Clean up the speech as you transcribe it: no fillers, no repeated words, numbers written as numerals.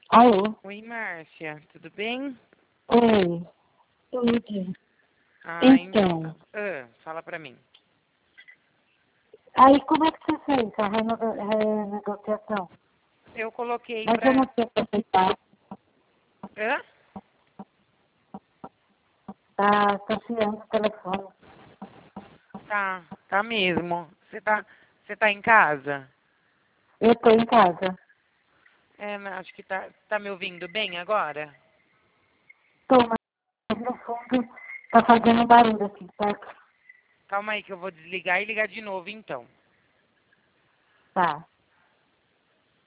Alô? Oi, Márcia, tudo bem? Oi. Tudo. Ah, Então, fala pra mim. aí como é que você fez a renegociação? Eu coloquei Mas eu não pra... sei aproveitar. Hã? Tá tirando o telefone. Tá mesmo. Você tá em casa? Eu tô em casa. Acho que tá me ouvindo bem agora? Tô, mas no fundo tá fazendo barulho aqui, certo? Calma aí que eu vou desligar e ligar de novo então. Tá.